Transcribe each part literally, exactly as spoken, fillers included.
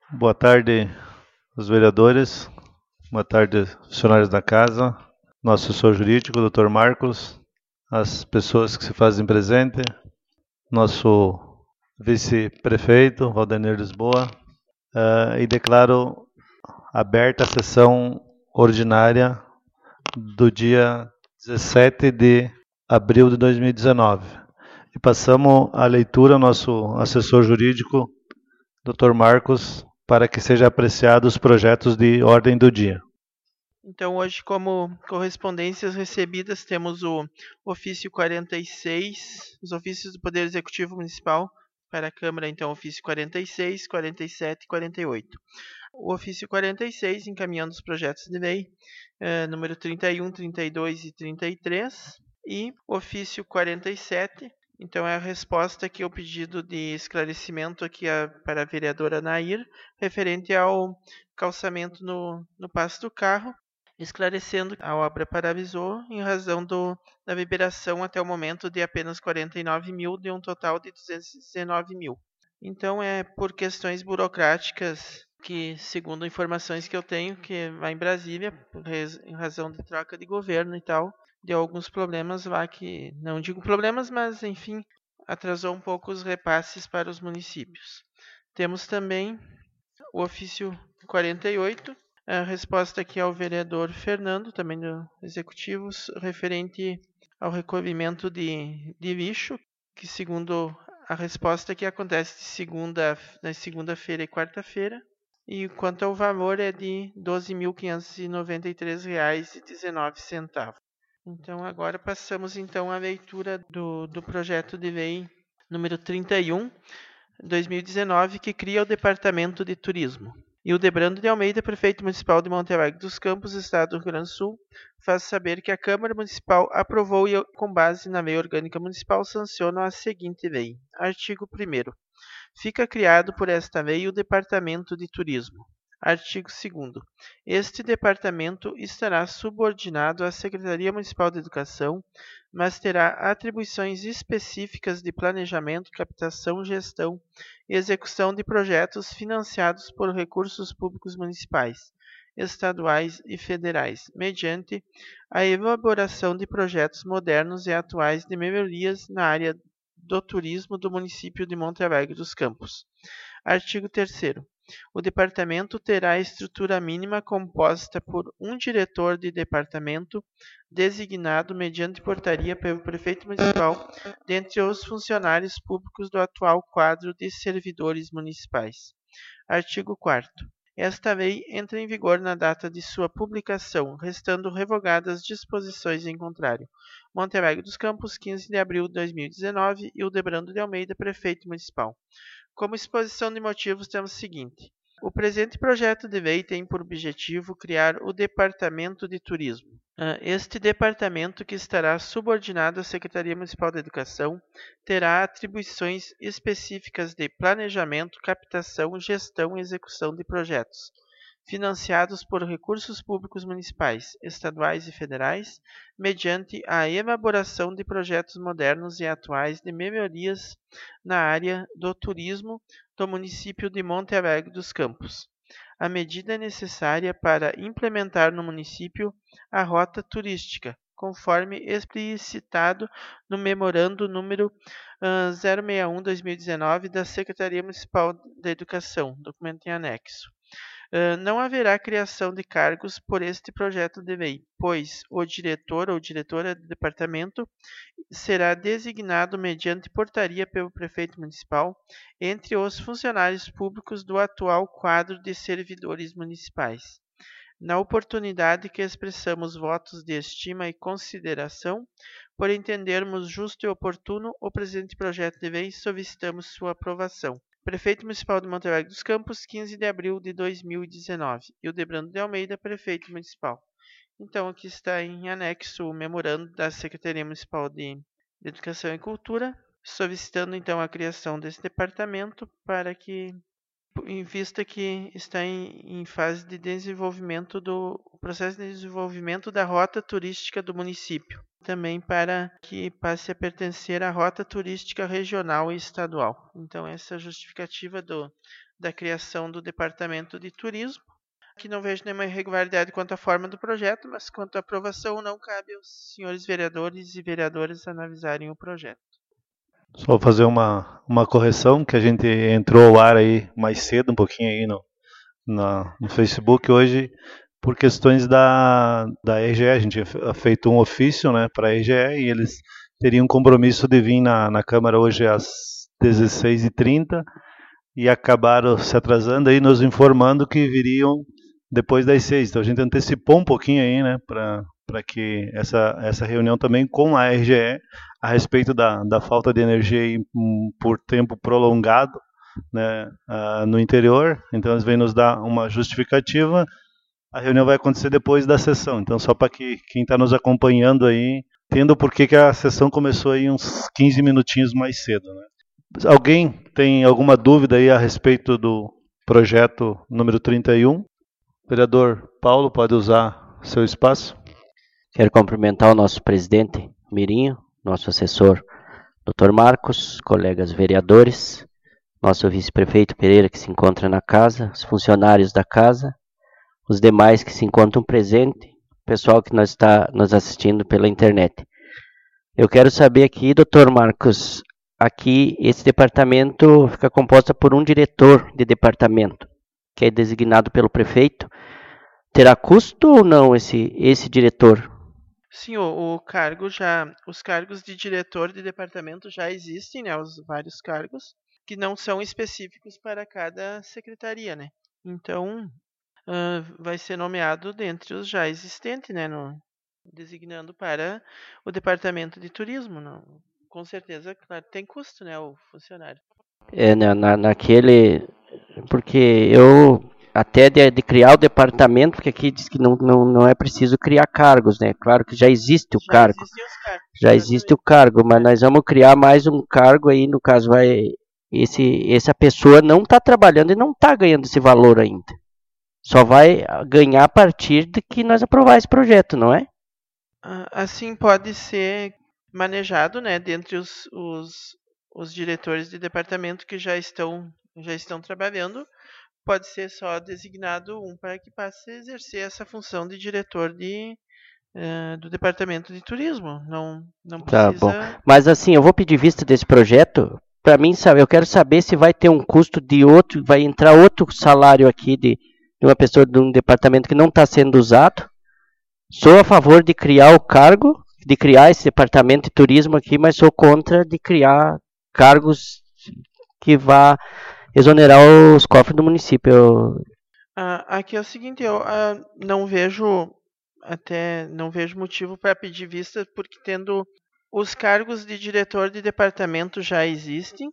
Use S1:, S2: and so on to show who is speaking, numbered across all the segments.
S1: Boa tarde, os vereadores. Boa tarde, funcionários da casa, nosso assessor jurídico, doutor Marcos, as pessoas que se fazem presente, nosso vice-prefeito, Valdenir Lisboa, uh, e declaro aberta a sessão ordinária do dia dezessete de abril de dois mil e dezenove. E passamos a leitura ao nosso assessor jurídico, doutor Marcos, para que sejam apreciados os projetos de ordem do dia.
S2: Então, hoje, como correspondências recebidas, temos o ofício quarenta e seis, os ofícios do Poder Executivo Municipal para a Câmara, então, ofício quarenta e seis, quarenta e sete e quarenta e oito. O ofício quarenta e seis, encaminhando os projetos de lei, eh, número trinta e um, trinta e dois e trinta e três, e o ofício quarenta e sete, então é a resposta aqui ao pedido de esclarecimento aqui a, para a vereadora Nair, referente ao calçamento no, no passo do carro, esclarecendo que a obra paralisou em razão do, da liberação até o momento de apenas quarenta e nove mil, de um total de duzentos e dezenove mil. Então é por questões burocráticas que, segundo informações que eu tenho, que lá em Brasília, em razão de troca de governo e tal, deu alguns problemas lá que, não digo problemas, mas enfim, atrasou um pouco os repasses para os municípios. Temos também o ofício quarenta e oito, a resposta aqui ao vereador Fernando, também do Executivo, referente ao recolhimento de, de lixo, que segundo a resposta que acontece de segunda, na segunda-feira e quarta-feira, e quanto ao valor é de doze mil quinhentos e noventa e três reais e dezenove centavos. Então agora passamos então à leitura do, do projeto de lei número trinta e um, dois mil e dezenove, que cria o Departamento de Turismo. Hildebrando de Almeida, prefeito municipal de Monte Alegre dos Campos, Estado do Rio Grande do Sul, faz saber que a Câmara Municipal aprovou e, com base na Lei Orgânica Municipal, sanciona a seguinte lei. Artigo primeiro. Fica criado por esta lei o Departamento de Turismo. Artigo segundo. Este departamento estará subordinado à Secretaria Municipal de Educação, mas terá atribuições específicas de planejamento, captação, gestão e execução de projetos financiados por recursos públicos municipais, estaduais e federais, mediante a elaboração de projetos modernos e atuais de melhorias na área do turismo do município de Monte Alegre dos Campos. Artigo terceiro. O departamento terá estrutura mínima composta por um diretor de departamento, designado mediante portaria pelo prefeito municipal, dentre os funcionários públicos do atual quadro de servidores municipais. Artigo quarto. Esta lei entra em vigor na data de sua publicação, restando revogadas disposições em contrário. Monte Alegre dos Campos, quinze de abril de dois mil e dezenove, Hildebrando de Almeida, prefeito municipal. Como exposição de motivos, temos o seguinte. O presente projeto de lei tem por objetivo criar o Departamento de Turismo. Este departamento, que estará subordinado à Secretaria Municipal da Educação, terá atribuições específicas de planejamento, captação, gestão e execução de projetos, financiados por recursos públicos municipais, estaduais e federais, mediante a elaboração de projetos modernos e atuais de melhorias na área do turismo do município de Monte Alegre dos Campos. A medida é necessária para implementar no município a rota turística, conforme explicitado no memorando número uh, zero sessenta e um barra dois mil e dezenove da Secretaria Municipal da Educação, documento em anexo. Uh, não haverá criação de cargos por este projeto de lei, pois o diretor ou diretora do departamento será designado mediante portaria pelo prefeito municipal entre os funcionários públicos do atual quadro de servidores municipais. Na oportunidade que expressamos votos de estima e consideração, por entendermos justo e oportuno o presente projeto de lei, solicitamos sua aprovação. Prefeito Municipal de Monte Alegre dos Campos, quinze de abril de dois mil e dezenove. Hildebrando de Almeida, Prefeito Municipal. Então, aqui está em anexo o memorando da Secretaria Municipal de Educação e Cultura, solicitando então a criação desse departamento para que, em vista que está em, em fase de desenvolvimento do o processo de desenvolvimento da rota turística do município, também para que passe a pertencer à rota turística regional e estadual. Então essa é a justificativa do, da criação do Departamento de Turismo. Aqui não vejo nenhuma irregularidade quanto à forma do projeto, mas quanto à aprovação não cabe aos senhores vereadores e vereadoras analisarem o projeto.
S1: Só fazer uma, uma correção, que a gente entrou ao ar aí mais cedo, um pouquinho aí no, na, no Facebook hoje, por questões da, da E G E. A gente tinha feito um ofício, né, para a E G E e eles teriam um compromisso de vir na, na Câmara hoje às dezesseis e trinta e acabaram se atrasando aí, nos informando que viriam depois das seis. Então a gente antecipou um pouquinho aí, né, para para que essa, essa reunião também com a R G E a respeito da, da falta de energia aí, um, por tempo prolongado, né, uh, no interior. Então eles vêm nos dar uma justificativa. A reunião vai acontecer depois da sessão. Então só para que quem está nos acompanhando aí entenda o porquê que a sessão começou aí uns quinze minutinhos mais cedo, né. Alguém tem alguma dúvida aí a respeito do projeto número trinta e um? Vereador Paulo, pode usar seu espaço.
S3: Quero cumprimentar o nosso presidente Mirinho, nosso assessor doutor Marcos, colegas vereadores, nosso vice-prefeito Pereira que se encontra na casa, os funcionários da casa, os demais que se encontram presentes, o pessoal que nós está nos assistindo pela internet. Eu quero saber aqui, doutor Marcos, aqui esse departamento fica composto por um diretor de departamento, que é designado pelo prefeito. Terá custo ou não esse, esse diretor?
S2: Sim, o, o cargo já, os cargos de diretor de departamento já existem, né, os vários cargos, que não são específicos para cada secretaria, né. Então, uh, vai ser nomeado dentre os já existentes, né, no, designando para o departamento de turismo. Não, com certeza, claro, tem custo, né, o funcionário.
S3: É, na, na, naquele, porque eu... até de, de criar o departamento, porque aqui diz que não, não, não é preciso criar cargos, né? Claro que já existe o
S2: já
S3: cargo.
S2: Os cargos,
S3: já existe o cargo, mas nós vamos criar mais um cargo aí, no caso, vai esse, essa pessoa não está trabalhando e não está ganhando esse valor ainda. Só vai ganhar a partir de que nós aprovar esse projeto, não é?
S2: Assim pode ser manejado, né, dentre os, os, os diretores de departamento que já estão, já estão trabalhando. Pode ser só designado um para que passe a exercer essa função de diretor de, uh, do departamento de turismo. Não, não precisa...
S3: Tá bom. Mas assim, eu vou pedir vista desse projeto. Para mim, sabe, eu quero saber se vai ter um custo de outro, vai entrar outro salário aqui de, de uma pessoa de um departamento que não está sendo usado. Sou a favor de criar o cargo, de criar esse departamento de turismo aqui, mas sou contra de criar cargos que vá exonerar os cofres do município.
S2: Ah, aqui é o seguinte, eu ah, não vejo até não vejo motivo para pedir vista, porque tendo os cargos de diretor de departamento já existem.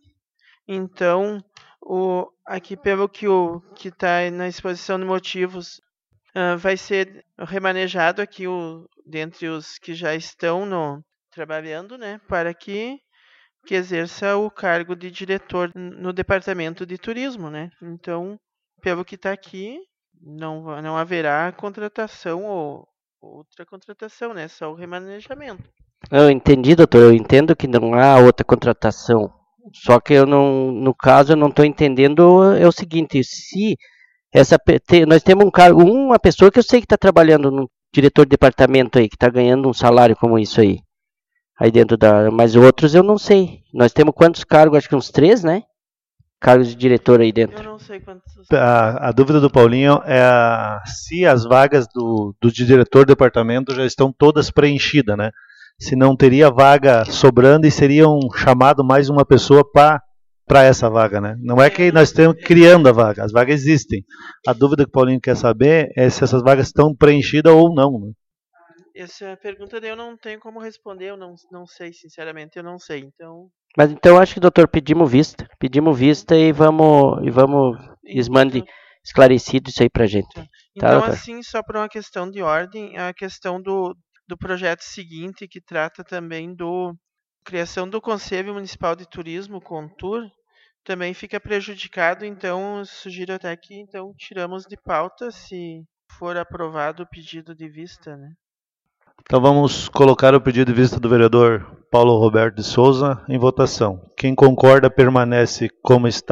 S2: Então, o, aqui pelo que o que está na exposição de motivos, uh, vai ser remanejado aqui o, dentre os que já estão no, trabalhando, né, para que que exerça o cargo de diretor no departamento de turismo, né? Então, pelo que está aqui, não, não haverá contratação ou outra contratação, né? Só o remanejamento.
S3: Eu entendi, doutor. Eu entendo que não há outra contratação. Só que eu não, no caso, eu não estou entendendo é o seguinte: se essa nós temos um cargo, uma pessoa que eu sei que está trabalhando no diretor de departamento aí, que está ganhando um salário como isso aí. Aí dentro da... Mas outros eu não sei. Nós temos quantos cargos? Acho que uns três, né? Cargos de diretor aí dentro.
S2: Eu não sei quantos...
S1: A, a dúvida do Paulinho é a, se as vagas do, do diretor do departamento já estão todas preenchidas, né? Se não teria vaga sobrando e seriam chamado mais uma pessoa para para essa vaga, né? Não é que nós estamos criando a vaga, as vagas existem. A dúvida que o Paulinho quer saber é se essas vagas estão preenchidas ou não, né?
S2: Essa pergunta daí eu não tenho como responder, eu não, não sei, sinceramente, eu não sei, então...
S3: Mas então acho que, doutor, pedimos vista, pedimos vista e vamos, e vamos esmande então, esclarecido isso aí pra gente.
S2: Então,
S3: tá,
S2: então assim, só por uma questão de ordem, a questão do, do projeto seguinte, que trata também do criação do Conselho Municipal de Turismo, CONTUR, também fica prejudicado, então sugiro até que então tiramos de pauta se for aprovado o pedido de vista, né?
S1: Então vamos colocar o pedido de vista do vereador Paulo Roberto de Souza em votação. Quem concorda permanece como está.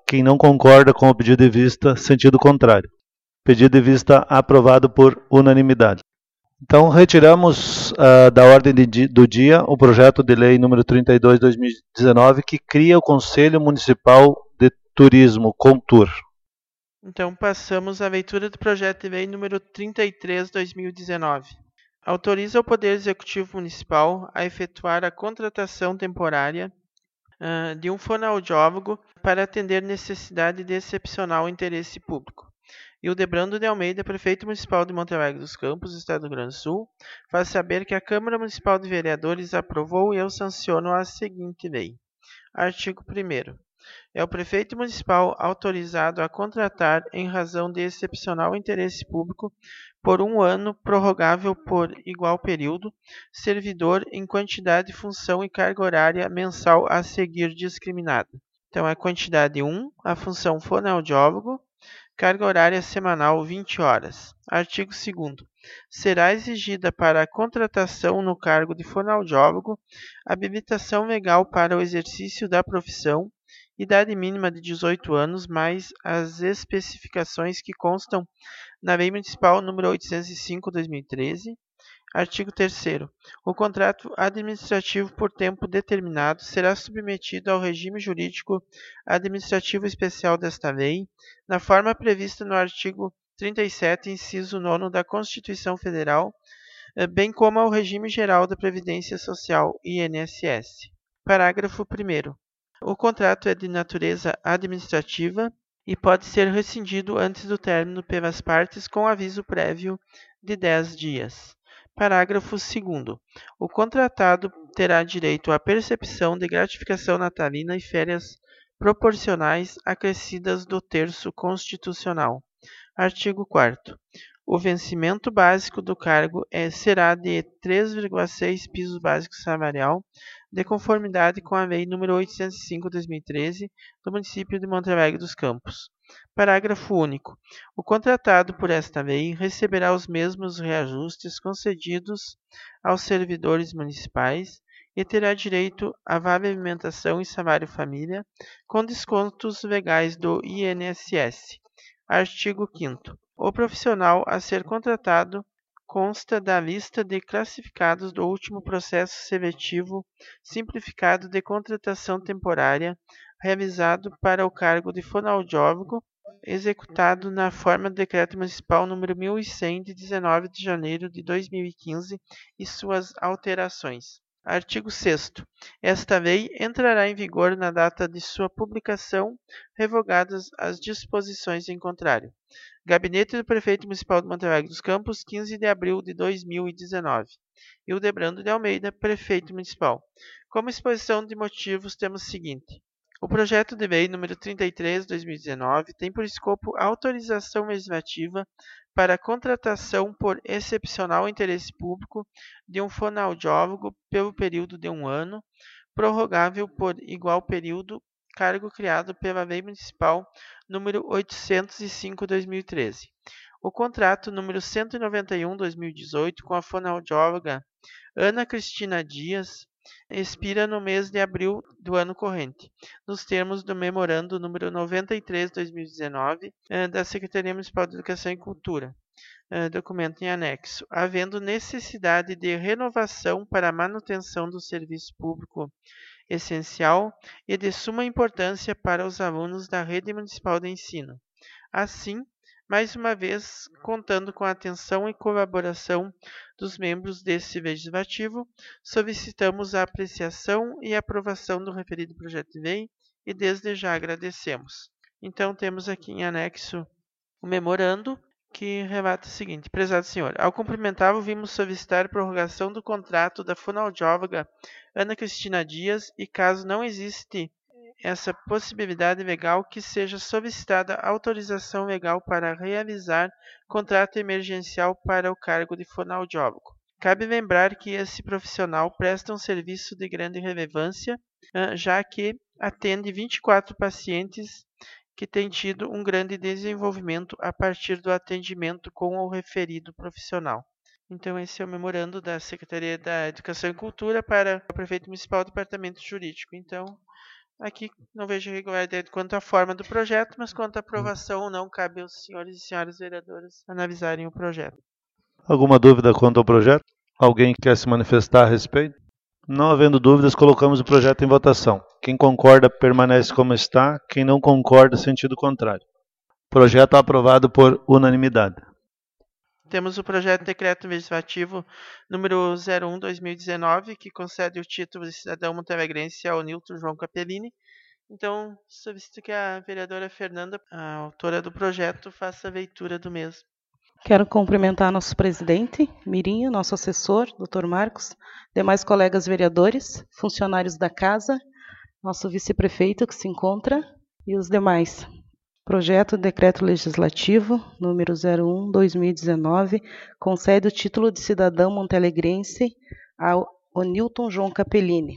S1: Quem não concorda com o pedido de vista, sentido contrário. Pedido de vista aprovado por unanimidade. Então, retiramos uh, da ordem de, do dia o projeto de lei número trinta e dois de dois mil e dezenove, que cria o Conselho Municipal de Turismo, CONTUR.
S2: Então, passamos à leitura do projeto de lei número trinta e três de dois mil e dezenove. Autoriza o Poder Executivo Municipal a efetuar a contratação temporária uh, de um fonoaudiólogo para atender necessidade de excepcional interesse público. Hildebrando de Almeida, prefeito municipal de Monte Alegre dos Campos, Estado do Rio Grande do Sul, faz saber que a Câmara Municipal de Vereadores aprovou e eu sanciono a seguinte lei. Artigo primeiro. É o prefeito municipal autorizado a contratar, em razão de excepcional interesse público, por um ano, prorrogável por igual período, servidor em quantidade, função e carga horária mensal a seguir discriminada. Então, a quantidade um, a função fonoaudiólogo, carga horária semanal vinte horas. Artigo segundo. Será exigida para a contratação no cargo de fonoaudiólogo habilitação legal para o exercício da profissão, idade mínima de dezoito anos, mais as especificações que constam na Lei Municipal número oitocentos e cinco de dois mil e treze. Artigo terceiro. O contrato administrativo por tempo determinado será submetido ao regime jurídico administrativo especial desta lei, na forma prevista no artigo trinta e sete, inciso nono da Constituição Federal, bem como ao regime geral da Previdência Social, I N S S. Parágrafo primeiro. O contrato é de natureza administrativa e pode ser rescindido antes do término pelas partes com aviso prévio de dez dias. Parágrafo segundo. O contratado terá direito à percepção de gratificação natalina e férias proporcionais acrescidas do terço constitucional. Artigo quarto. O vencimento básico do cargo é, será de três vírgula seis piso básico salarial, de conformidade com a Lei número oitocentos e cinco de dois mil e treze, do município de Monte Alegre dos Campos. Parágrafo único. O contratado por esta lei receberá os mesmos reajustes concedidos aos servidores municipais e terá direito a vale alimentação e salário-família, com descontos legais do I N S S. Artigo quinto. O profissional a ser contratado consta da lista de classificados do último processo seletivo simplificado de contratação temporária realizado para o cargo de fonoaudiólogo, executado na forma do Decreto Municipal número mil e cem, de dezenove de janeiro de dois mil e quinze, e suas alterações. Artigo sexto. Esta lei entrará em vigor na data de sua publicação, revogadas as disposições em contrário. Gabinete do Prefeito Municipal de Monte Alegre dos Campos, quinze de abril de dois mil e dezenove. Hildebrando de Almeida, Prefeito Municipal. Como exposição de motivos, temos o seguinte. O projeto de lei número trinta e três de dois mil e dezenove tem por escopo a autorização legislativa para a contratação por excepcional interesse público de um fonoaudiólogo pelo período de um ano, prorrogável por igual período, cargo criado pela Lei Municipal número oitocentos e cinco de dois mil e treze. O contrato número cento e noventa e um de dois mil e dezoito com a fonoaudióloga Ana Cristina Dias expira no mês de abril do ano corrente, nos termos do memorando número noventa e três de dois mil e dezenove da Secretaria Municipal de Educação e Cultura, documento em anexo, havendo necessidade de renovação para a manutenção do serviço público essencial e de suma importância para os alunos da rede municipal de ensino. Assim, mais uma vez, contando com a atenção e colaboração dos membros desse legislativo, solicitamos a apreciação e aprovação do referido projeto de lei e desde já agradecemos. Então, temos aqui em anexo o memorando, que relata o seguinte. Prezado senhor, ao cumprimentá-lo, vimos solicitar prorrogação do contrato da fonoaudióloga Ana Cristina Dias e, caso não existe essa possibilidade legal, que seja solicitada autorização legal para realizar contrato emergencial para o cargo de fonoaudiólogo. Cabe lembrar que esse profissional presta um serviço de grande relevância, já que atende vinte e quatro pacientes que tem tido um grande desenvolvimento a partir do atendimento com o referido profissional. Então, esse é o memorando da Secretaria da Educação e Cultura para o Prefeito Municipal do Departamento Jurídico. Então, Aqui não vejo irregularidade quanto à forma do projeto, mas quanto à aprovação ou não, cabe aos senhores e senhoras vereadores analisarem o projeto.
S1: Alguma dúvida quanto ao projeto? Alguém quer se manifestar a respeito? Não havendo dúvidas, colocamos o projeto em votação. Quem concorda permanece como está, quem não concorda, sentido contrário. Projeto aprovado por unanimidade.
S2: Temos o projeto de decreto legislativo número zero um barra dois mil e dezenove, que concede o título de cidadão montenegrense ao Nilton João Capellini. Então, solicito que a vereadora Fernanda, a autora do projeto, faça a leitura do mesmo.
S4: Quero cumprimentar nosso presidente, Mirinho, nosso assessor, doutor Marcos, demais colegas vereadores, funcionários da casa, nosso vice-prefeito que se encontra e os demais. Projeto de Decreto Legislativo número zero um barra dois mil e dezenove concede o título de cidadão montenegrense ao Onilton João Capellini.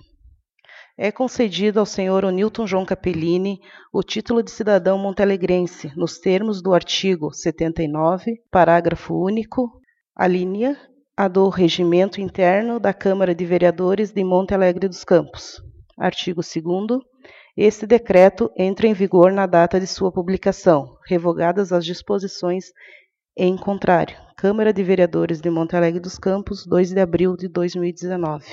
S4: É concedido ao senhor Onilton João Capellini o título de cidadão montenegrense nos termos do artigo setenta e nove, parágrafo único, a linha a do Regimento Interno da Câmara de Vereadores de Monte Alegre dos Campos. Artigo segundo. Este decreto entra em vigor na data de sua publicação, revogadas as disposições em contrário. Câmara de Vereadores de Monte Alegre dos Campos, dois de abril de dois mil e dezenove.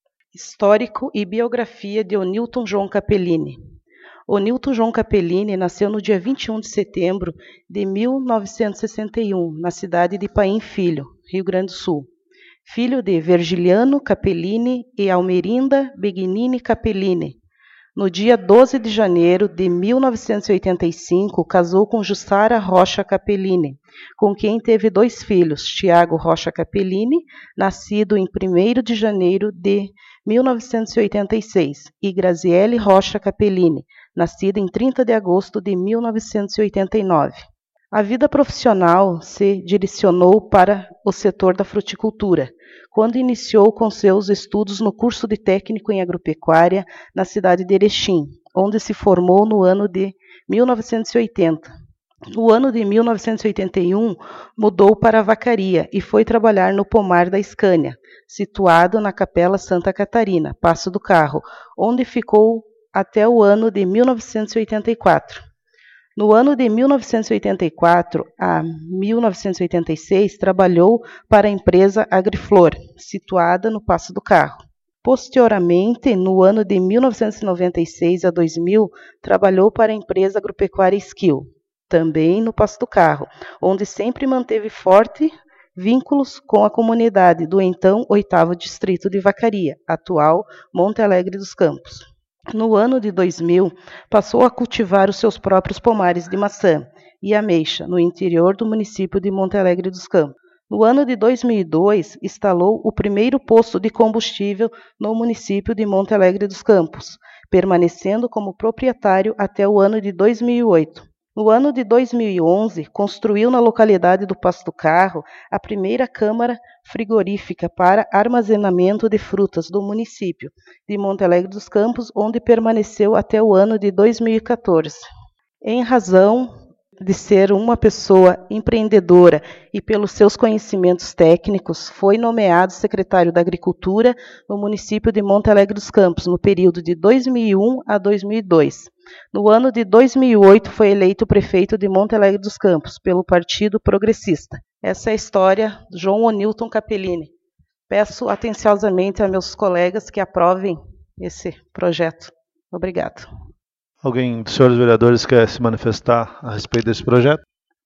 S4: Histórico e biografia de Onilton João Capellini. Onilton João Capellini nasceu no dia vinte e um de setembro de mil novecentos e sessenta e um, na cidade de Paim Filho, Rio Grande do Sul. Filho de Virgiliano Capellini e Almerinda Begnini Capellini. No dia doze de janeiro de mil novecentos e oitenta e cinco, casou com Jussara Rocha Capellini, com quem teve dois filhos, Tiago Rocha Capellini, nascido em primeiro de janeiro de mil novecentos e oitenta e seis, e Graziele Rocha Capellini, nascida em trinta de agosto de mil novecentos e oitenta e nove. A vida profissional se direcionou para o setor da fruticultura, quando iniciou com seus estudos no curso de técnico em agropecuária na cidade de Erechim, onde se formou no ano de mil novecentos e oitenta. No ano de mil novecentos e oitenta e um, mudou para a vacaria e foi trabalhar no pomar da Scania, situado na Capela Santa Catarina, Passo do Carro, onde ficou até o ano de mil novecentos e oitenta e quatro. No ano de mil novecentos e oitenta e quatro a mil novecentos e oitenta e seis, trabalhou para a empresa Agriflor, situada no Passo do Carro. Posteriormente, no ano de mil novecentos e noventa e seis a dois mil, trabalhou para a empresa agropecuária Skill, também no Passo do Carro, onde sempre manteve forte vínculos com a comunidade do então oitavo Distrito de Vacaria, atual Monte Alegre dos Campos. No ano de dois mil, passou a cultivar os seus próprios pomares de maçã e ameixa no interior do município de Monte Alegre dos Campos. No ano de dois mil e dois, instalou o primeiro posto de combustível no município de Monte Alegre dos Campos, permanecendo como proprietário até o ano de dois mil e oito. No ano de dois mil e onze, construiu na localidade do Passo do Carro a primeira câmara frigorífica para armazenamento de frutas do município de Monte Alegre dos Campos, onde permaneceu até o ano de dois mil e quatorze. Em razão de ser uma pessoa empreendedora e pelos seus conhecimentos técnicos, foi nomeado secretário da Agricultura no município de Monte Alegre dos Campos, no período de dois mil e um a dois mil e dois. No ano de dois mil e oito, foi eleito prefeito de Monte Alegre dos Campos, pelo Partido Progressista. Essa é a história do João Onilton Capellini. Peço atenciosamente a meus colegas que aprovem esse projeto. Obrigado.
S1: Alguém dos senhores vereadores quer se manifestar a respeito desse projeto?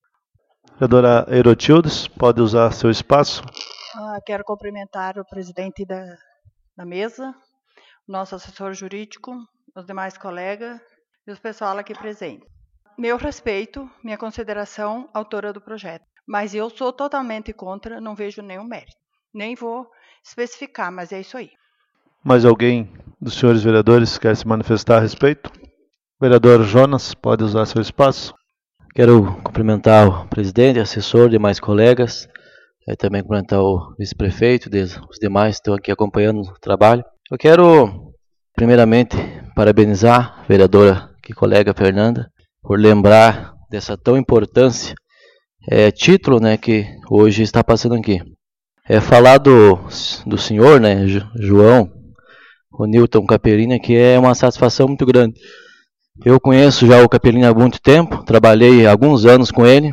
S1: Vereadora Erotildes, pode usar seu espaço.
S5: Ah, quero cumprimentar o presidente da, da mesa, o nosso assessor jurídico, os demais colegas e os pessoal aqui presentes. Meu respeito, minha consideração, autora do projeto. Mas eu sou totalmente contra, não vejo nenhum mérito. Nem vou especificar, mas é isso aí.
S1: Mais alguém dos senhores vereadores quer se manifestar a respeito? Vereador Jonas, pode usar seu espaço.
S3: Quero cumprimentar o presidente, assessor, demais colegas, e também cumprimentar o vice-prefeito, os demais que estão aqui acompanhando o trabalho. Eu quero, primeiramente, parabenizar a vereadora e colega Fernanda por lembrar dessa tão importância é, título, né, que hoje está passando aqui. É falar do, do senhor, né, João
S6: o Newton Capellini, que é uma satisfação muito grande. Eu conheço já o Capellini há muito tempo, trabalhei alguns anos com ele,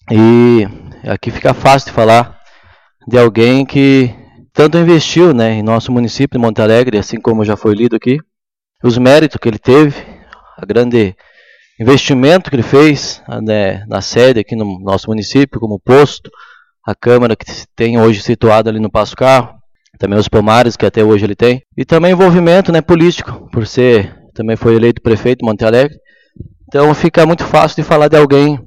S6: e aqui fica fácil de falar de alguém que tanto investiu, né, em nosso município de Monte Alegre, assim como já foi lido aqui, os méritos que ele teve, a grande investimento que ele fez, né, na sede aqui no nosso município, como posto, a Câmara que tem hoje situada ali no Passo Carro, também os pomares que até hoje ele tem, e também envolvimento, né, político, por ser, também foi eleito prefeito de Monte Alegre. Então fica muito fácil de falar de alguém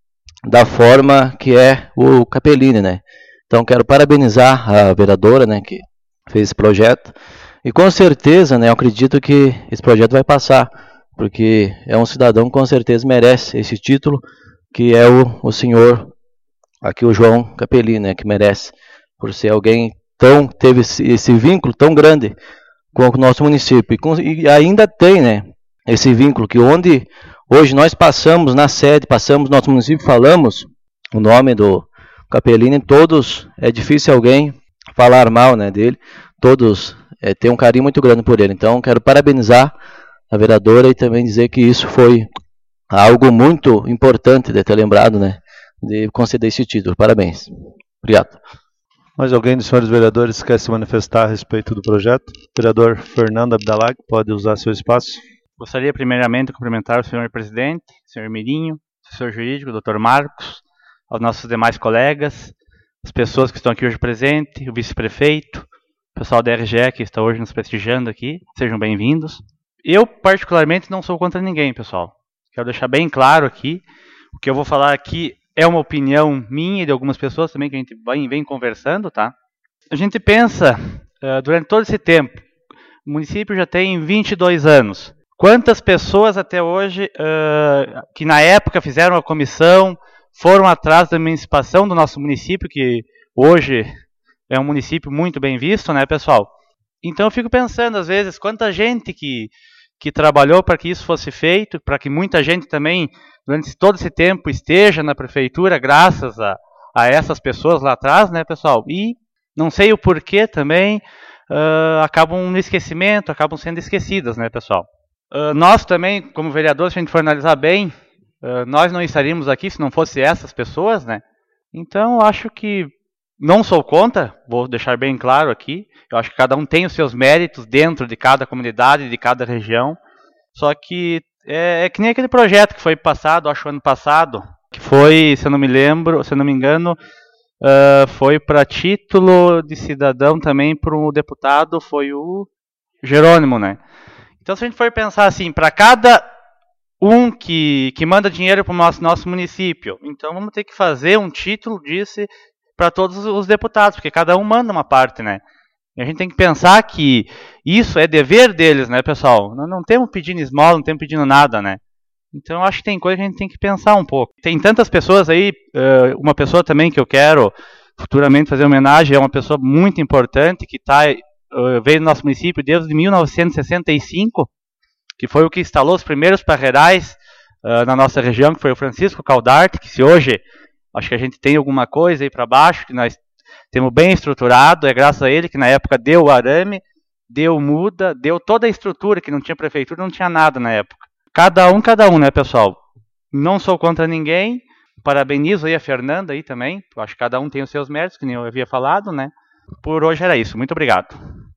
S6: da forma que é o Capellini, né. Então quero parabenizar a vereadora, né, que fez esse projeto, e com certeza, né, eu acredito que esse projeto vai passar, porque é um cidadão que com certeza merece esse título, que é o, o senhor, aqui o João Capellini, né, que merece, por ser alguém tão, teve esse, esse vínculo tão grande com o nosso município, e, com, e ainda tem, né, esse vínculo, que onde hoje nós passamos na sede, passamos no nosso município, falamos o nome do Capellini, todos, é difícil alguém falar mal, né, dele, todos é, têm um carinho muito grande por ele. Então quero parabenizar a vereadora e também dizer que isso foi algo muito importante de ter lembrado, né, de conceder esse título. Parabéns. Obrigado.
S1: Mais alguém dos senhores vereadores quer se manifestar a respeito do projeto? Vereador Fernando Abdalag, pode usar seu espaço.
S7: Gostaria primeiramente de cumprimentar o senhor presidente, o senhor Mirinho, o assessor jurídico, o doutor Marcos, aos nossos demais colegas, as pessoas que estão aqui hoje presentes, o vice-prefeito, o pessoal da R G E que está hoje nos prestigiando aqui, sejam bem-vindos. Eu, particularmente, não sou contra ninguém, pessoal. Quero deixar bem claro aqui, o que eu vou falar aqui é uma opinião minha e de algumas pessoas também que a gente vem, vem conversando, tá? A gente pensa, uh, durante todo esse tempo, o município já tem vinte e dois anos. Quantas pessoas até hoje, uh, que na época fizeram a comissão, foram atrás da emancipação do nosso município, que hoje é um município muito bem visto, né, pessoal? Então eu fico pensando, às vezes, quanta gente que, que trabalhou para que isso fosse feito, para que muita gente também, durante todo esse tempo, esteja na prefeitura, graças a, a essas pessoas lá atrás, né, pessoal? E não sei o porquê também, uh, acabam no esquecimento, acabam sendo esquecidas, né, pessoal? Uh, nós também, como vereadores, se a gente for analisar bem, uh, nós não estaríamos aqui se não fosse essas pessoas, né? Então, eu acho que não sou contra, vou deixar bem claro aqui, eu acho que cada um tem os seus méritos dentro de cada comunidade, de cada região, só que é, é que nem aquele projeto que foi passado, acho ano passado, que foi, se eu não me lembro, se eu não me engano, uh, foi para título de cidadão também para um deputado, foi o Jerônimo, né? Então, se a gente for pensar assim, para cada um que, que manda dinheiro para o nosso, nosso município, então vamos ter que fazer um título disso para todos os deputados, porque cada um manda uma parte, né? E a gente tem que pensar que isso é dever deles, né, pessoal? Nós não estamos pedindo esmola, não estamos pedindo nada, né? Então, eu acho que tem coisa que a gente tem que pensar um pouco. Tem tantas pessoas aí, uma pessoa também que eu quero futuramente fazer homenagem, é uma pessoa muito importante, que está... veio no nosso município desde mil novecentos e sessenta e cinco, que foi o que instalou os primeiros parreirais uh, na nossa região, que foi o Francisco Caldarte, que se hoje, acho que a gente tem alguma coisa aí para baixo, que nós temos bem estruturado, é graças a ele que na época deu o arame, deu muda, deu toda a estrutura, que não tinha prefeitura, não tinha nada na época. Cada um, cada um, né, pessoal? Não sou contra ninguém, parabenizo aí a Fernanda aí também, eu acho que cada um tem os seus méritos, que nem eu havia falado, né? Por hoje era isso. Muito obrigado.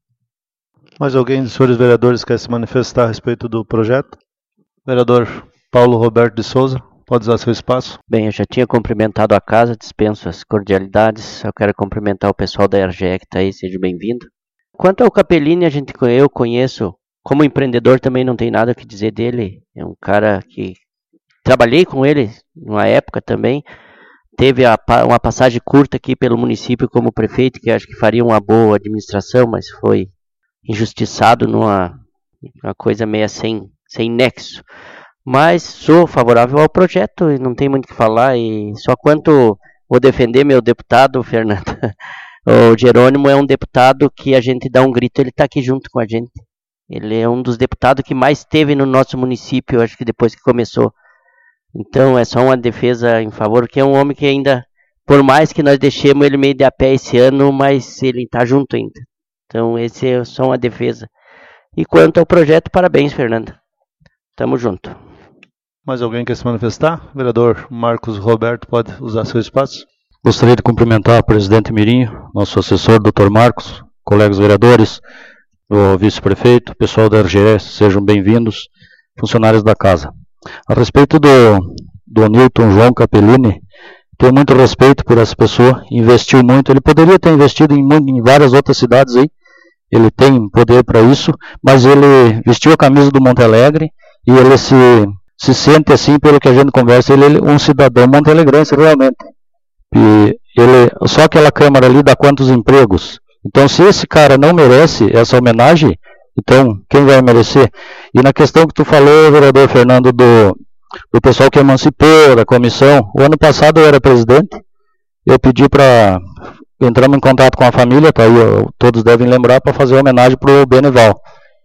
S1: Mais alguém dos senhores vereadores quer se manifestar a respeito do projeto? Vereador Paulo Roberto de Souza, pode usar seu espaço.
S3: Bem, eu já tinha cumprimentado a casa, dispenso as cordialidades. Eu quero cumprimentar o pessoal da R G E que está aí, seja bem-vindo. Quanto ao Capellini, a gente, eu conheço, como empreendedor também não tem nada o que dizer dele. É um cara que trabalhei com ele numa época também. Teve a, uma passagem curta aqui pelo município como prefeito, que acho que faria uma boa administração, mas foi injustiçado numa uma coisa meio sem, sem nexo. Mas sou favorável ao projeto e não tem muito o que falar. E só quanto vou defender meu deputado, Fernanda. O Jerônimo é um deputado que a gente dá um grito, ele está aqui junto com a gente. Ele é um dos deputados que mais teve no nosso município, acho que depois que começou. Então é só uma defesa em favor, porque é um homem que ainda, por mais que nós deixemos ele meio de a pé esse ano, mas ele está junto ainda. Então esse é só uma defesa. E quanto ao projeto, parabéns, Fernanda. Tamo junto.
S1: Mais alguém quer se manifestar? Vereador Marcos Roberto pode usar seu espaço.
S6: Gostaria de cumprimentar o presidente Mirinho, nosso assessor, doutor Marcos, colegas vereadores, o vice-prefeito, pessoal da R G S, sejam bem-vindos, funcionários da casa. A respeito do, do Newton João Capellini, tenho muito respeito por essa pessoa, investiu muito, ele poderia ter investido em, em várias outras cidades aí, ele tem poder para isso, mas ele vestiu a camisa do Monte Alegre e ele se, se sente assim, pelo que a gente conversa, ele é um cidadão montealegrense realmente. E ele, só aquela Câmara ali dá quantos empregos? Então, se esse cara não merece essa homenagem, então quem vai merecer? E na questão que tu falou, vereador Fernando, do, do pessoal que emancipou, da comissão, o ano passado eu era presidente, eu pedi para, entramos em contato com a família, tá aí, todos devem lembrar, para fazer homenagem para o Beneval.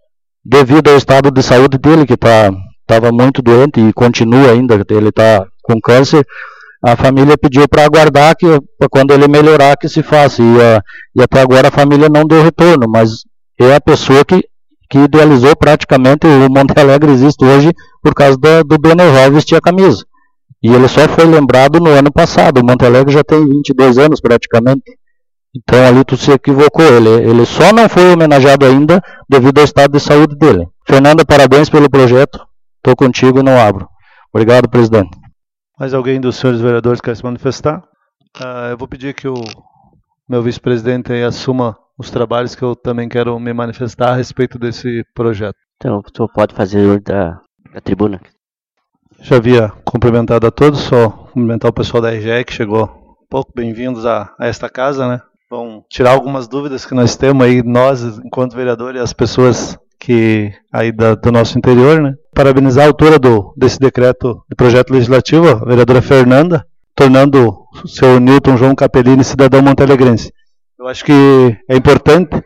S6: Devido ao estado de saúde dele, que estava tá, muito doente e continua ainda, ele está com câncer, a família pediu para aguardar que quando ele melhorar que se faça, e, a, e até agora a família não deu retorno, mas é a pessoa que, que idealizou praticamente o Monte Alegre existe hoje por causa do, do Beneval vestir a camisa, e ele só foi lembrado no ano passado, o Monte Alegre já tem vinte e dois anos praticamente, então ali tu se equivocou, ele, ele só não foi homenageado ainda devido ao estado de saúde dele. Fernanda, parabéns pelo projeto, estou contigo e não abro. Obrigado, presidente.
S1: Mais alguém dos senhores vereadores quer se manifestar? Uh, eu vou pedir que o meu vice-presidente assuma os trabalhos que eu também quero me manifestar a respeito desse projeto.
S3: Então, tu pode fazer da, da tribuna.
S1: Já havia cumprimentado a todos, só cumprimentar o pessoal da R G E que chegou um pouco, bem-vindos a, a esta casa, né? Vão tirar algumas dúvidas que nós temos aí, nós, enquanto vereadores, e as pessoas que aí da, do nosso interior, né? Parabenizar a autora do, desse decreto de projeto legislativo, a vereadora Fernanda, tornando o seu Newton João Capellini cidadão montealegrense. Eu acho que é importante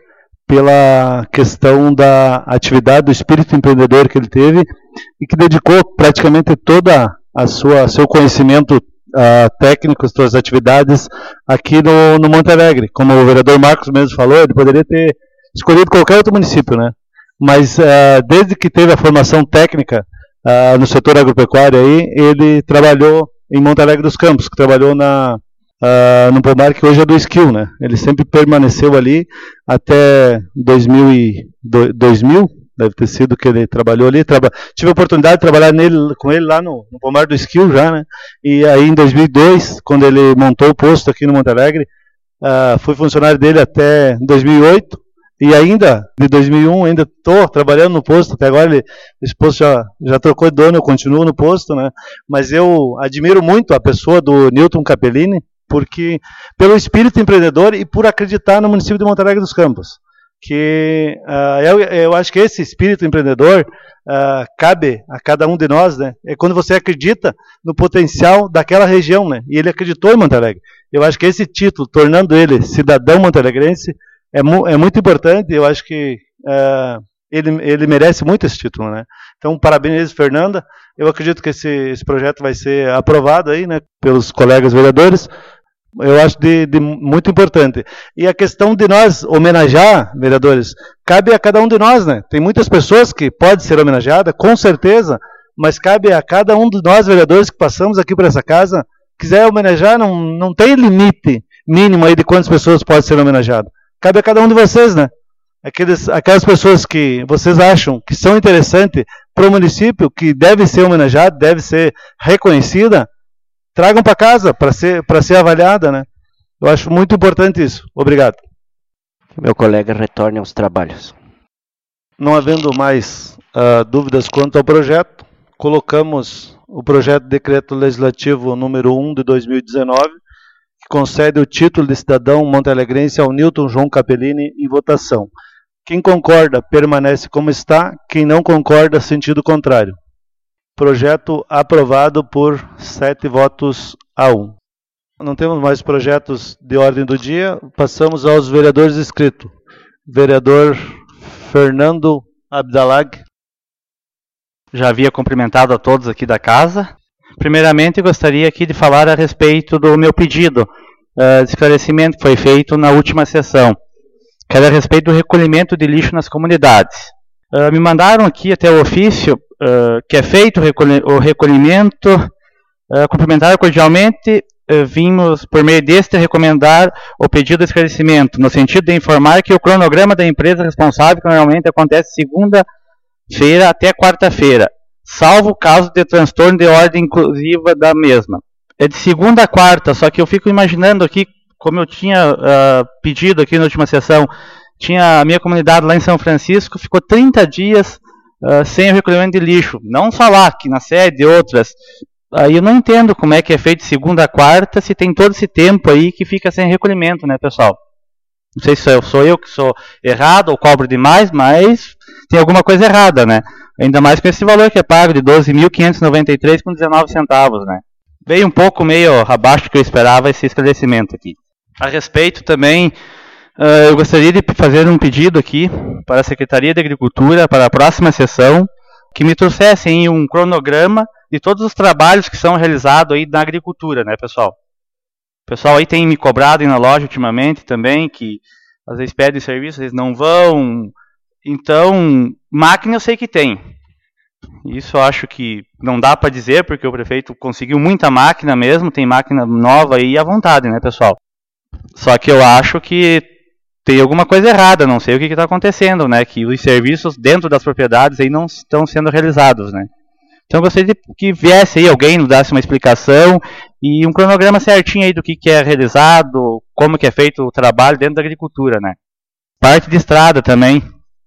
S1: pela questão da atividade, do espírito empreendedor que ele teve e que dedicou praticamente toda a sua seu conhecimento uh, técnico, suas atividades aqui no, no Monte Alegre. Como o vereador Marcos mesmo falou, ele poderia ter escolhido qualquer outro município, né? Mas uh, desde que teve a formação técnica uh, no setor agropecuário aí, ele trabalhou em Monte Alegre dos Campos, que trabalhou na, uh, no pomar que hoje é do Esquil, né? Ele sempre permaneceu ali até dois mil, e, do, dois mil, deve ter sido que ele trabalhou ali. Traba, tive a oportunidade de trabalhar nele, com ele lá no, no pomar do Esquil já, né? E aí em dois mil e dois, quando ele montou o posto aqui no Monte Alegre, uh, fui funcionário dele até dois mil e oito. E ainda, de dois mil e um, ainda estou trabalhando no posto, até agora ele, esse posto já, já trocou de dono, eu continuo no posto, né? Mas eu admiro muito a pessoa do Newton Capellini, porque, pelo espírito empreendedor e por acreditar no município de Monte Alegre dos Campos. Que, uh, eu, eu acho que esse espírito empreendedor uh, cabe a cada um de nós, né? É quando você acredita no potencial daquela região, né? E ele acreditou em Monte Alegre. Eu acho que esse título, tornando ele cidadão montealegrense, É, mu é muito importante, eu acho que uh, ele, ele merece muito esse título, né? Então, parabéns, Fernanda. Eu acredito que esse, esse projeto vai ser aprovado aí, né, pelos colegas vereadores. Eu acho de, de muito importante. E a questão de nós homenagear, vereadores, cabe a cada um de nós, né? Tem muitas pessoas que podem ser homenageadas, com certeza, mas cabe a cada um de nós, vereadores, que passamos aqui por essa casa, quiser homenagear, não, não tem limite mínimo aí de quantas pessoas podem ser homenageadas. Cabe a cada um de vocês, né? Aqueles, aquelas pessoas que vocês acham que são interessantes para o município, que deve ser homenageada, deve ser reconhecida, tragam para casa para ser, para ser avaliada, né? Eu acho muito importante isso. Obrigado.
S3: Que meu colega retorne aos trabalhos.
S1: Não havendo mais uh, dúvidas quanto ao projeto, colocamos o projeto de decreto legislativo número um de dois mil e dezenove, concede o título de cidadão montealegrense ao Newton João Capellini em votação. Quem concorda, permanece como está. Quem não concorda, sentido contrário. Projeto aprovado por sete votos a um. Não temos mais projetos de ordem do dia. Passamos aos vereadores inscritos. Vereador Fernando Abdalag.
S7: Já havia cumprimentado a todos aqui da casa. Primeiramente, gostaria aqui de falar a respeito do meu pedido uh, de esclarecimento que foi feito na última sessão, que era a respeito do recolhimento de lixo nas comunidades. Uh, me mandaram aqui até o ofício uh, que é feito o, recolhi o recolhimento, uh, cumprimentaram cordialmente, uh, vimos por meio deste recomendar o pedido de esclarecimento, no sentido de informar que o cronograma da empresa responsável, que normalmente acontece segunda-feira até quarta-feira, salvo o caso de transtorno de ordem inclusiva da mesma. É de segunda a quarta, só que eu fico imaginando aqui, como eu tinha uh, pedido aqui na última sessão, tinha a minha comunidade lá em São Francisco, ficou trinta dias uh, sem o recolhimento de lixo. Não só lá, aqui na sede e outras. Aí eu não entendo como é que é feito de segunda a quarta, se tem todo esse tempo aí que fica sem recolhimento, né, pessoal? Não sei se eu, sou eu que sou errado ou cobro demais, mas tem alguma coisa errada, né? Ainda mais com esse valor que é pago de doze mil quinhentos e noventa e três reais com dezenove centavos, né? Veio um pouco meio abaixo do que eu esperava esse esclarecimento aqui. A respeito também, uh, eu gostaria de fazer um pedido aqui para a Secretaria de Agricultura, para a próxima sessão, que me trouxessem um cronograma de todos os trabalhos que são realizados aí na agricultura, né, pessoal? O pessoal aí tem me cobrado aí na loja ultimamente também, que às vezes pedem serviço, eles não vão. Então, máquina eu sei que tem. Isso eu acho que não dá para dizer, porque o prefeito conseguiu muita máquina mesmo, tem máquina nova aí à vontade, né, pessoal? Só que eu acho que tem alguma coisa errada, não sei o que está acontecendo, né? Que os serviços dentro das propriedades aí não estão sendo realizados, né? Então eu gostaria de que viesse aí alguém, nos desse uma explicação e um cronograma certinho aí do que, que é realizado, como que é feito o trabalho dentro da agricultura, né? Parte de estrada também.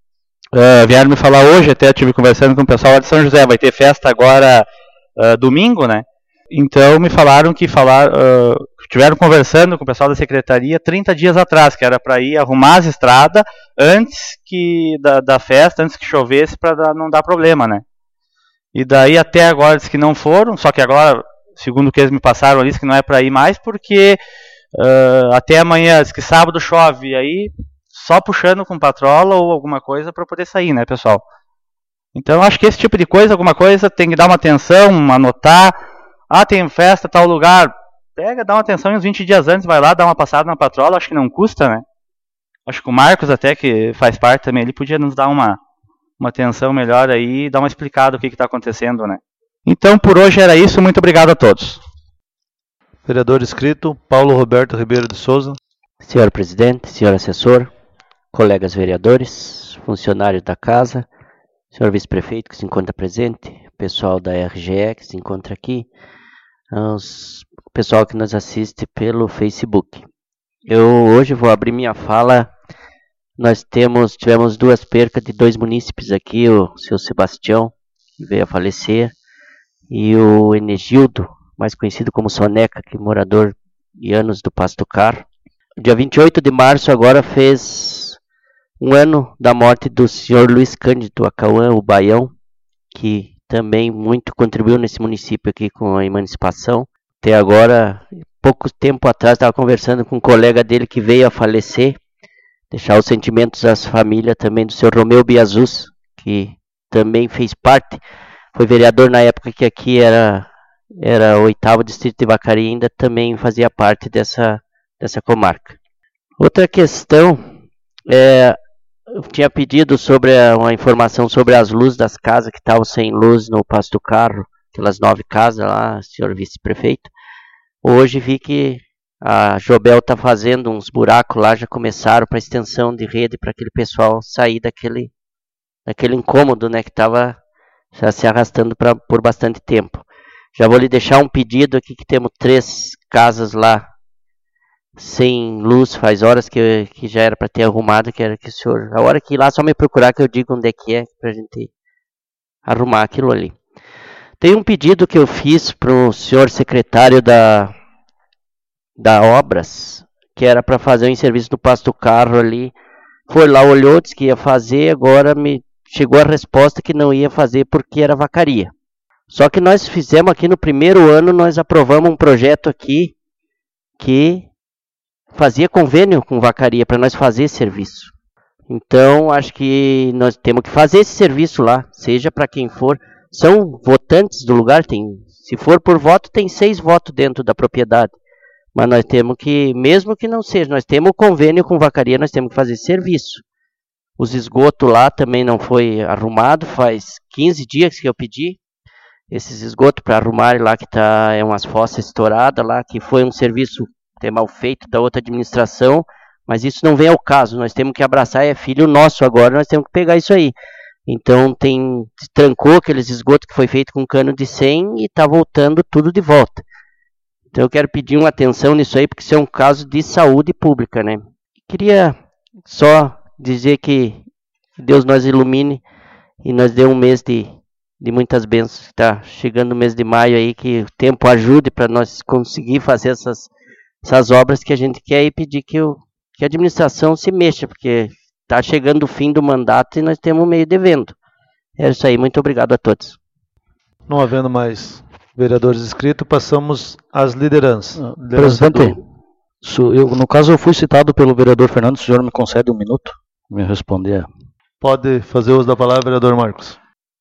S7: Uh, vieram me falar hoje, até estive conversando com o pessoal lá de São José, vai ter festa agora uh, domingo, né? Então me falaram que falar, uh, estiveram conversando com o pessoal da secretaria trinta dias atrás, que era para ir arrumar as estradas antes que da, da festa, antes que chovesse, para não dar problema, né? E daí até agora diz que não foram, só que agora, segundo o que eles me passaram ali, diz que não é para ir mais, porque uh, até amanhã, diz que sábado chove, e aí só puxando com patrola ou alguma coisa para poder sair, né, pessoal? Então acho que esse tipo de coisa, alguma coisa, tem que dar uma atenção, anotar. Ah, tem festa, tal lugar. Pega, dá uma atenção uns vinte dias antes, vai lá, dá uma passada na patrola, acho que não custa, né? Acho que o Marcos até, que faz parte também, ele podia nos dar uma, uma atenção melhor aí e dar uma explicada o que está acontecendo, né? Então, por hoje era isso, muito obrigado a todos.
S1: Vereador inscrito, Paulo Roberto Ribeiro de Souza.
S3: Senhor presidente, senhor assessor, colegas vereadores, funcionários da casa, senhor vice-prefeito que se encontra presente, pessoal da R G E que se encontra aqui, os, o pessoal que nos assiste pelo Facebook. Eu hoje vou abrir minha fala. Nós temos, tivemos duas percas de dois munícipes aqui, o seu Sebastião, que veio a falecer, e o Enegildo, mais conhecido como Soneca, que é morador de anos do Pasto Carro. Dia vinte e oito de março agora fez um ano da morte do senhor Luiz Cândido Acauã, o Baião, que também muito contribuiu nesse município aqui com a emancipação. Até agora, pouco tempo atrás, estava conversando com um colega dele que veio a falecer, deixar os sentimentos às famílias também do senhor Romeu Biazus, que também fez parte, foi vereador na época que aqui era, era o oitavo distrito de Vacaria, ainda também fazia parte dessa, dessa comarca. Outra questão, é, eu tinha pedido sobre a, uma informação sobre as luzes das casas que estavam sem luz no Pasto Carro, aquelas nove casas lá, senhor vice-prefeito. Hoje vi que a Jobel está fazendo uns buracos lá, já começaram para extensão de rede para aquele pessoal sair daquele, daquele incômodo, né, que estava já se arrastando pra, por bastante tempo. Já vou lhe deixar um pedido aqui, que temos três casas lá sem luz, faz horas que, que já era para ter arrumado, que era que o senhor, a hora que ir lá só me procurar que eu digo onde é que é, para a gente arrumar aquilo ali. Tem um pedido que eu fiz para o senhor secretário da, da Obras, que era para fazer um serviço do Pasto Carro ali, foi lá, olhou, disse que ia fazer, agora me chegou a resposta que não ia fazer porque era Vacaria. Só que nós fizemos aqui no primeiro ano, nós aprovamos um projeto aqui que fazia convênio com Vacaria para nós fazer esse serviço. Então, acho que nós temos que fazer esse serviço lá, seja para quem for. São votantes do lugar, tem, se for por voto, tem seis votos dentro da propriedade. Mas nós temos que, mesmo que não seja, nós temos o convênio com Vacaria, nós temos que fazer esse serviço. Os esgotos lá também não foi arrumado, faz quinze dias que eu pedi esses esgotos para arrumar lá, que tá, é umas fossas estouradas lá, que foi um serviço até mal feito da outra administração, mas isso não vem ao caso, nós temos que abraçar, é filho nosso agora, nós temos que pegar isso aí. Então tem, trancou aqueles esgotos que foi feito com cano de cem e está voltando tudo de volta. Então eu quero pedir uma atenção nisso aí, porque isso é um caso de saúde pública, né? Queria só dizer que Deus nos ilumine e nos dê um mês de, de muitas bênçãos. Está chegando o mês de maio aí, que o tempo ajude para nós conseguir fazer essas, essas obras que a gente quer e pedir que, o, que a administração se mexa, porque está chegando o fim do mandato e nós temos meio devendo. É isso aí, muito obrigado a todos.
S1: Não havendo mais vereadores inscritos, passamos às lideranças.
S6: Liderança Presidente, do... eu, no caso eu fui citado pelo vereador Fernando, o senhor me concede um minuto para me responder?
S1: Pode fazer uso da palavra, vereador Marcos.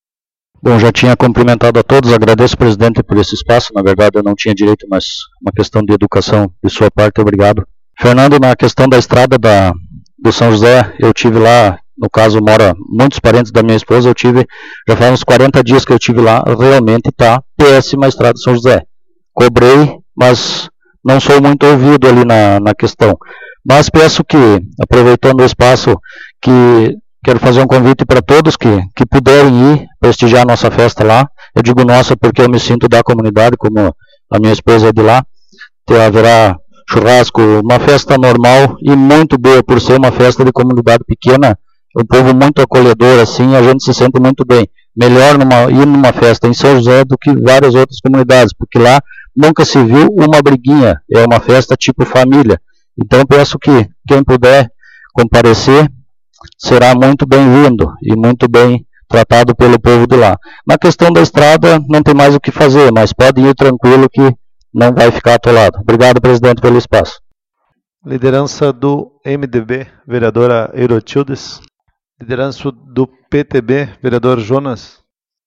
S6: Bom, já tinha cumprimentado a todos, agradeço, presidente, por esse espaço. Na verdade eu não tinha direito, mas uma questão de educação de sua parte, obrigado. Fernando, na questão da estrada da, do São José, eu tive lá, no caso mora muitos parentes da minha esposa, eu tive, já faz uns quarenta dias que eu tive lá, realmente está péssima a estrada do São José. Cobrei, mas não sou muito ouvido ali na, na questão. Mas peço que, aproveitando o espaço, que quero fazer um convite para todos que, que puderem ir prestigiar a nossa festa lá. Eu digo nossa porque eu me sinto da comunidade, como a minha esposa é de lá. Ter, haverá churrasco, uma festa normal e muito boa, por ser uma festa de comunidade pequena, um povo muito acolhedor, assim, a gente se sente muito bem. Melhor numa, ir numa festa em São José do que várias outras comunidades, porque lá nunca se viu uma briguinha, é uma festa tipo família. Então peço que quem puder comparecer será muito bem-vindo e muito bem tratado pelo povo de lá. Na questão da estrada não tem mais o que fazer, mas pode ir tranquilo que não vai ficar atolado. Obrigado, presidente, pelo espaço.
S1: Liderança do M D B, vereadora Eurotildes. Liderança do P T B, vereador Jonas.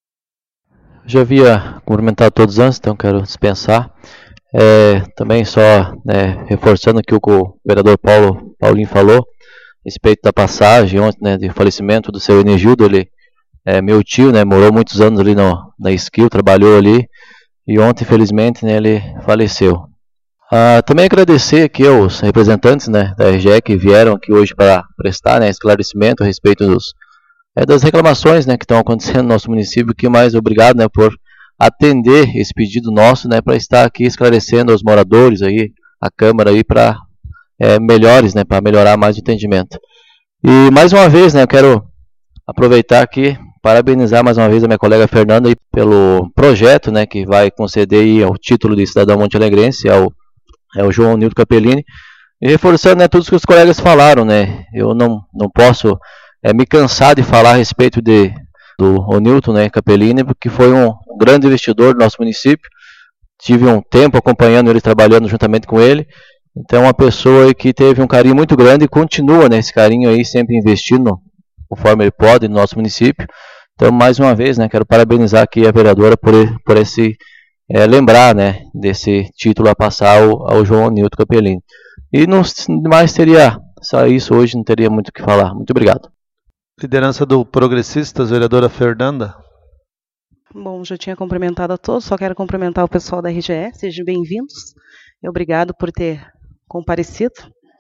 S6: Já havia cumprimentado todos antes, então quero dispensar. É, também só né, reforçando aqui o que o vereador Paulo, Paulinho falou, a respeito da passagem ontem, né, de falecimento do seu Enegildo. Ele é meu tio, né, morou muitos anos ali no, na Skill, trabalhou ali, e ontem, infelizmente, né, ele faleceu. Ah, também agradecer aqui aos representantes, né, da R G E que vieram aqui hoje para prestar, né, esclarecimento a respeito dos, é, das reclamações, né, que estão acontecendo no nosso município. Que mais obrigado, né, por atender esse pedido nosso, né, para estar aqui esclarecendo aos moradores aí, a Câmara aí, para é, melhores, né, para melhorar mais o entendimento. E mais uma vez, né, eu quero aproveitar aqui, parabenizar mais uma vez a minha colega Fernanda aí pelo projeto, né, que vai conceder aí o título de cidadão montealegrense ao, ao João Nilton Capellini, e reforçando, né, tudo que os colegas falaram, né, eu não, não posso é, me cansar de falar a respeito de do Nilton, né, Capellini, porque foi um grande investidor do nosso município. Tive um tempo acompanhando ele, trabalhando juntamente com ele. Então é uma pessoa que teve um carinho muito grande e continua, né, esse carinho aí, sempre investindo conforme ele pode no nosso município. Então, mais uma vez, né, quero parabenizar aqui a vereadora por, por esse é, lembrar, né, desse título a passar ao, ao João Nilton Capellini. E não mais teria só isso hoje, não teria muito o que falar. Muito obrigado.
S1: Liderança do Progressistas, vereadora Fernanda.
S4: Bom, já tinha cumprimentado a todos, só quero cumprimentar o pessoal da R G E, sejam bem-vindos. Obrigado por ter comparecido.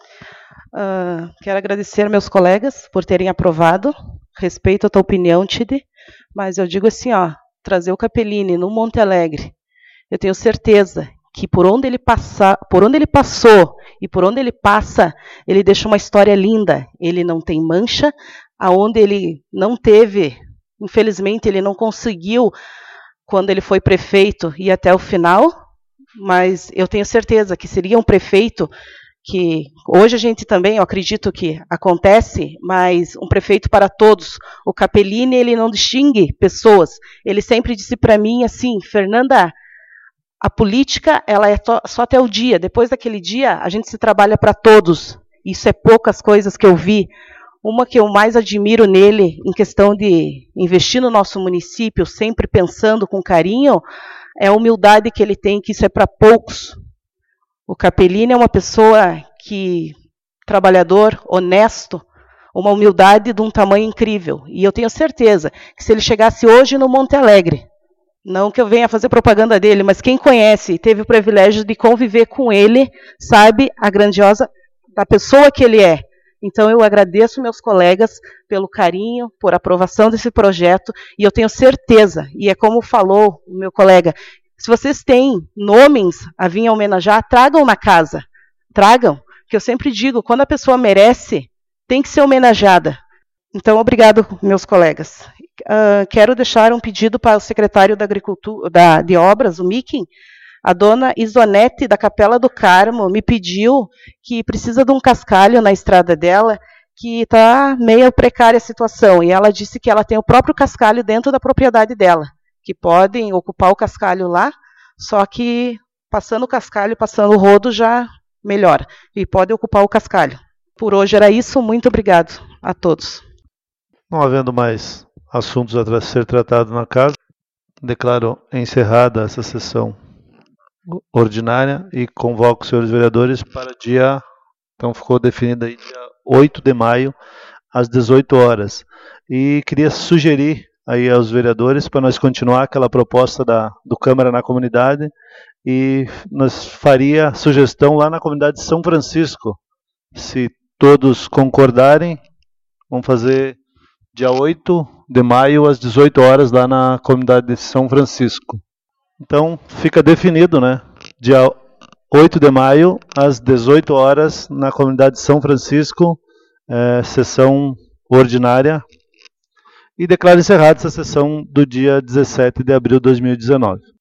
S4: Uh, quero agradecer meus colegas por terem aprovado. Respeito a tua opinião, Tide, mas eu digo assim, ó, trazer o Capellini no Monte Alegre, eu tenho certeza que por onde ele passa, por onde ele passou e por onde ele passa, ele deixa uma história linda. Ele não tem mancha, aonde ele não teve, infelizmente ele não conseguiu, quando ele foi prefeito, ir até o final, mas eu tenho certeza que seria um prefeito que hoje a gente também, eu acredito que acontece, mas um prefeito para todos. O Capellini, ele não distingue pessoas. Ele sempre disse para mim assim, Fernanda, a política ela é só até o dia. Depois daquele dia, a gente se trabalha para todos. Isso é poucas coisas que eu vi. Uma que eu mais admiro nele, em questão de investir no nosso município, sempre pensando com carinho, é a humildade que ele tem, que isso é para poucos. O Capellini é uma pessoa que, trabalhador, honesto, uma humildade de um tamanho incrível. E eu tenho certeza que se ele chegasse hoje no Monte Alegre, não que eu venha fazer propaganda dele, mas quem conhece e teve o privilégio de conviver com ele, sabe a grandiosa da pessoa que ele é. Então eu agradeço meus colegas pelo carinho, por aprovação desse projeto, e eu tenho certeza, e é como falou o meu colega, se vocês têm nomes a vir homenagear, tragam na casa, tragam, que eu sempre digo, quando a pessoa merece, tem que ser homenageada. Então, obrigado, meus colegas. Uh, quero deixar um pedido para o secretário da Agricultura, da, de Obras, o Miquim. A dona Isonete, da Capela do Carmo, me pediu que precisa de um cascalho na estrada dela, que está meio precária a situação. E ela disse que ela tem o próprio cascalho dentro da propriedade dela, que podem ocupar o cascalho lá, só que passando o cascalho, passando o rodo, já melhora. E pode ocupar o cascalho. Por hoje era isso. Muito obrigado a todos.
S1: Não havendo mais assuntos a ser tratados na casa, declaro encerrada essa sessão ordinária e convoco os senhores vereadores para dia, então ficou definido aí dia oito de maio, às dezoito horas. E queria sugerir aí aos vereadores para nós continuar aquela proposta da, do Câmara na Comunidade, e nós faria sugestão lá na comunidade de São Francisco. Se todos concordarem, vamos fazer dia oito de maio, às dezoito horas, lá na comunidade de São Francisco. Então, fica definido, né? Dia oito de maio, às dezoito horas, na comunidade de São Francisco, é, sessão ordinária. E declaro encerrada essa sessão do dia dezessete de abril de dois mil e dezenove.